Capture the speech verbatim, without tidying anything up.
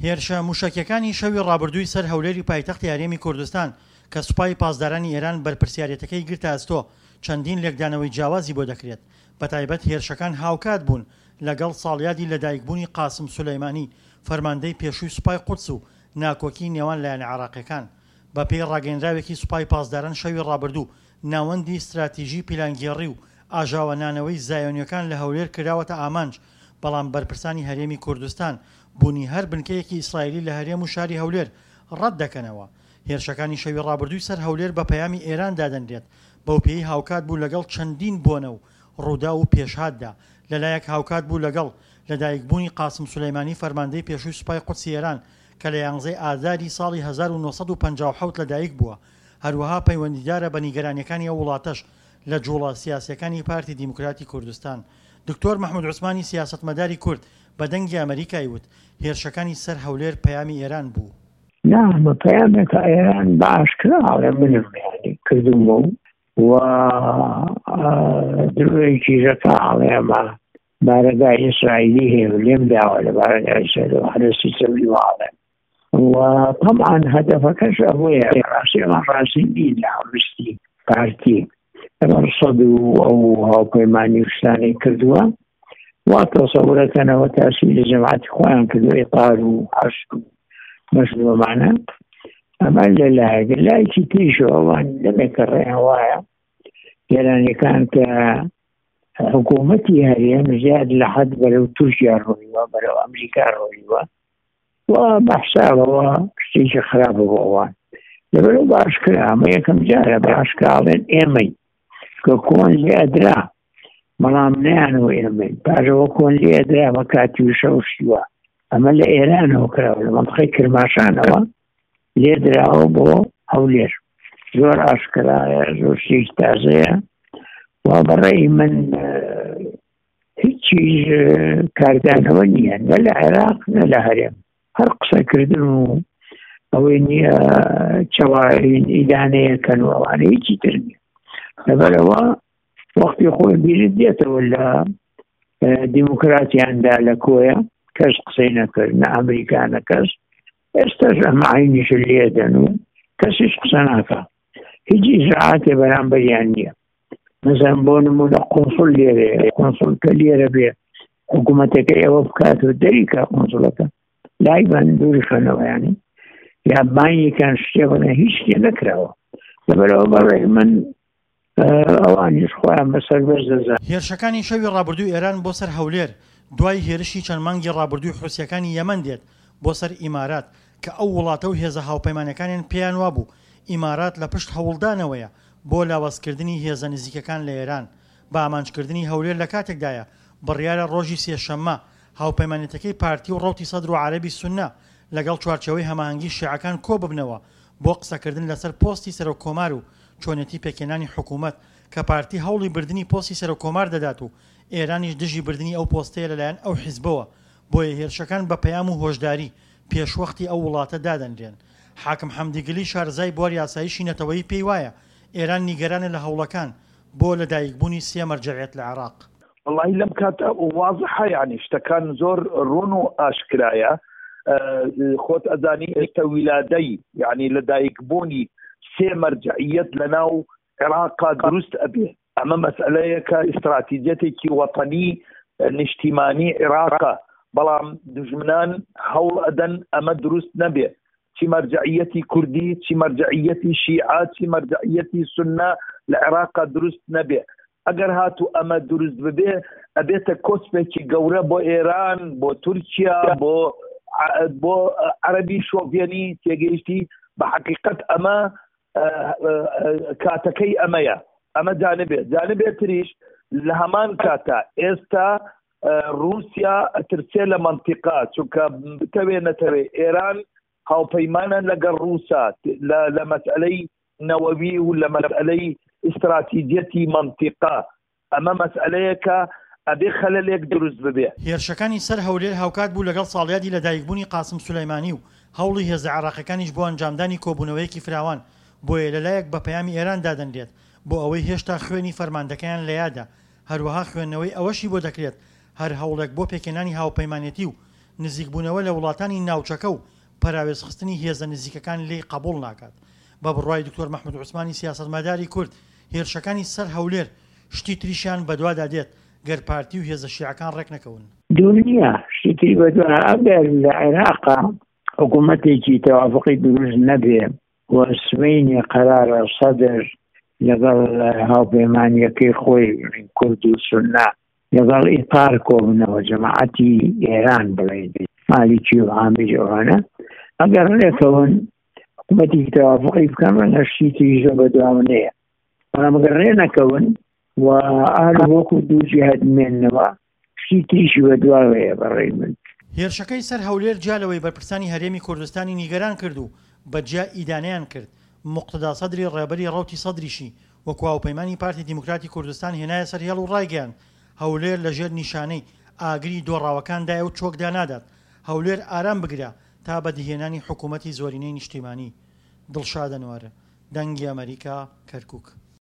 هێرشە موشەکیەکانی شەوی ڕابردووی سەر هەولێری پایتەختی هەرێمی کوردستان کە سوپای پاسدارانی ئێران بەرپرسیارەتەکەی گرتە ئەستۆ چەندین لێکدانەوەی جیاوازی بۆ دەکرێت. بەتایبەت هێرشەکان هاوکات بوون لەگەڵ ساڵیادی لەدایکبوونی قاسم سولەیمانی فەرماندەی پێشووی سوپای قودس و ناکۆکی نێوان لایەنە عێراقیەکان. بە پێی ڕاگەیەنراوێکی سوپای پاسداران شەوی ڕابردوو ناوەندی استراتیژی پیلانگێڕی و ئاژاوەنانەوەی زایۆنیەکان لە هەولێر کراوەتە ئامانج، بەڵام بەرپرسانی هەرێمی کوردستان بوونی هەر بنکەیەکی ئیسرائیلی لە هەرێم و شاری هەولێر ڕەت دەکەنەوە. هێرشەکانی شەوی ڕابردووی سەر هەولێر بە پەیامی ئێران دادەنرێت، بەو پێی هاوکات بوو لەگەڵ چەندین بۆنە و ڕوودا و پێشهاتدا. لەلایەک هاوکات بوو لەگەڵ لەدایکبوونی قاسم سولەیمانی فەرماندەی پێشووی سوپای قودسی ئێران کە لە یانزەی ئازاری ساڵی هەزار و نۆسەد و پەنجا و حەوت لەدایک بووە. هەروەها پەیوەندیدارە بە نیگەرانیەکانی ئەو وڵاتەش لە جوڵە سیاسیەکانی پارتی دیموکراتی کوردستان. دکتۆر مەحموود عوسمانی سیاسەتمەداری کورد بە دەنگی ئەمریکای وت هێرشەکانی سەر هەولێر پەیامی ئێران بوو. نعم پەیامێکە ئێران باشکراوە منم یانی کردومە و درۆیەکی ژەکە ئاڵێمە بارەگای ئیسرائیلی هەیە و لێم داوە لە بارەگای هەرسی سەوری واڵێ وطبعا هەدەفەکەش ئەوەیە ڕاستیەوە ڕاستی نین لە هەڵویستی پارتی ڕسەد و ئەو هاوپەیمانی شتانی کردووە وا تەسەورەکەنەوە تاسیری جەماعەتی خۆیان کردووە ئیقار و عەشق و مەشروعمانە ئەمە لە لایەکە لایەکی تریشەوە ئەوان لەمێکە ڕێیان وایە گێرانیەکان کە حکوومەتی هەرێم زیاد لە حەد بەرەو تورکیا ڕۆیوە بەرەو ئەمریکا ڕۆیوە و بەحسابەوە شتێکی خراپە بۆ ئەوان لەبەرەو باشکرا ئەمە یەکەم جارە باشکاڵێن ئێمەی کە کۆن لێ ئەدرا بەڵام نەیانەوە ئێمەی پاشەوە کۆن لێ ئەدرا بە کاتی و شەوشیوە ئەمە لە ئێرانەوە کراوە لە مەنطقەی کرماشانەوە لێ دراوە بۆ هەولێر زۆر ئاشکرایە زۆر شتێکی تازەیە و بەڕێی من هیچی کاردانەوە نییە نە لە عێراق نە لە هەرێم هەر قسەکردن و ئەوەی نییە چاوارین ئیدانەیەکەن و ئەوانە هیچی تر نییە لەبەرەوە وەختی خۆی بیرت دێتەوە لە دیموکراتیاندا لە کۆیە کەس قسەی نەکرد نە ئەمریکانە کەس ئێستاش ئەمە عینیش لێدەن و کەسیش قسە ناکە هیچ ئیجراعاتێ بەرامبەریان نییە مەسەڵەن بۆ نمونە قۆنسڵ لێرەیە قۆنسڵکە لێرە بێ حکوومەتەکەی ئەوە بکات و دەریکە قۆنسڵەکە لای بان دووری خەنەوەیانی یا بانیەکان شتێ بڵێ هیچ شتێ نەکراوە لەبەرەوە بەڕێی من ئەوانیش خۆیان بەسەر بەرز دەزان. هێرشەکانی شەوی ڕابردووی ئێران بۆ سەر هەولێر دوای هێرشی چەند مانگی ڕابردووی حوسیەکانی یەمەن دێت بۆ سەر ئیمارات کە ئەو وڵاتە و هێزە هاوپەیمانەکانیان پێیان وابوو ئیمارات لە پشت هەوڵدانەوەیە بۆ لاوەزکردنی هێزە نزیکەکان لە ئێران بە ئامانجکردنی هەولێر لە کاتێکدایە بڕیارە ڕۆژی سێشەممە هاوپەیمانێتەکەی پارتی و ڕەوتی سەدر و عەرەبی سوننا لەگەڵ چوارچەوەی هەماهەنگی شیعەکان کۆ ببنەوە بۆ قسەکردن لەسەر پۆستی سەرۆکۆمار و چۆنێتی پێکێنانی حکوومەت کە پارتی هەوڵی بردننی پۆستی سەرۆکۆمار دەدات و ئێرانیش دژی بردننی ئەو پۆستەیە لەلایەن ئەو حیزبەوە بۆیە هێرشەکان بە پەیام و هۆشداری پێشوەختی ئەو وڵاتە دادەنرێن. حاکم حەمدیگلی شارزای بوار یاساییشی نەتەوەیی پێی وایە ئێران نیگەرانە لە هەوڵەکان بۆ لەدایکبوونی سێ مەرجەعیەت لە عێراق. والله لەم کاتە واضحە یعنی شتەکان زۆر ڕوون و ئاشکرایە خۆت ئەزانی ئێستا ویلادەی یعنی لەدایکبوونی سێ مەرجەعیەت لەناو عێراقا دروست ئەبێ ئەمە مەسئلەیەکە ئیستراتیجەتێکی وەتەنی نیشتیمانی عێراقە بەڵام دژمنان هەوڵ ئەدەن ئەمە دروست نەبێ چی مەرجەعیەتی کوردی چی مەرجەعیەتی شیعە چی مەرجەعیەتی سوننا لە عێراقا دروست نەبێ ئەگەر هاتو ئەمە دروست ببێ ئەبێتە کۆسپێکی گەورە بۆ ئێران بۆ تورکیا بۆ بۆ عەرەبی شۆڤێنی تێگەیشتی بە حەقیقەت ئەمە کاتەکەی ئەمەیە ئەمە جانبێ جانبێ تریش لە هەمان کاتە ئێستا رووسیا ئەترسێ لە مەنتیقا چونکە بتەوێ نەتەوێ ئێران هاوپەیمانە لەگەڵ رووسا لە مەسئلەی نەوەوی و لە مەسئلەی ئیستراتیجەتی مەنتیقا ئەمە مەسئلەیەکە ئەبێ خەلەلێک دروست ببێ. هێرشەکانی سەر هەولێر هاوکات بوو لەگەڵ ساڵیادی لەدایکبوونی قاسم سولەیمانی و هەوڵی هێزە عێراقیەکانیش بۆ ئەنجامدانی کۆبوونەوەیەکی فراوان بۆیە لەلایەک بە پەیامی ئێران دادەنرێت بۆ ئەوەی هێشتا خوێنی فەرماندەکەیان لە یادە هەروەها خوێندنەوەی ئەوەشی بۆ دەکرێت هەر هەوڵێک بۆ پێکێنانی هاوپەیمانێتی و نزیکبوونەوە لە وڵاتانی ناوچەکە و پەراوێزخستنی هێزە نزیکەکان لێی قبول ناکات. بە بڕوای دکتۆر مەحموود عوسمانی سیاسەتمەداری کورد هێرشەکانی سەر هەولێر شتی تریشیان بەدوادا دێت گەر پارتی و هێزە شیعەکان ڕێک نەکەون. دنیا شتی تری بەدوا ئەگەر لە عێراقا حکوومەتێکی تەوافقی دروست نەبێ و سبەینی قەرارە سەدر لەگەڵ هاوپەیمانیەکەی خۆی کورد و سوننا لەگەڵ ئیپار کۆبنەوە جەماعەتی ئێران بڵێ مالیکی و عامیری ئەوانە ئەگەر ڕێکەون حکوومەتی تەوافقی بکەن ڕەنگە شتی تریشە بەدوام نەیە، بەڵام ئەگەر ڕێ نەکەون و ئاهل وەکو دوو جیهەت مێننەوە شتی تریشی بەدواوەیە بەڕێی من. هێرشەکەی سەر هەولێر جالەوەی بەرپرسانی هەرێمی کوردستانی نیگەران کرد و بەجیا ئیدانەیان کرد. موقتدا سەدری ڕێبەری ڕەوتی سەدریشی وەکو هاوپەیمانی پارتی دیموکراتی کوردستان هێنایە سەر هێڵ و ڕایگەیان هەولێر لەژێر نیشانەی ئاگری دۆڕاوەکاندایە و چۆکدا نادات، هەولێر ئارام بگرە تا بەدیهێنانی حکوومەتی زۆرینەی نیشتیمانی. دڵشادە نوارە، دەنگی ئەمریکا، کەرکووک.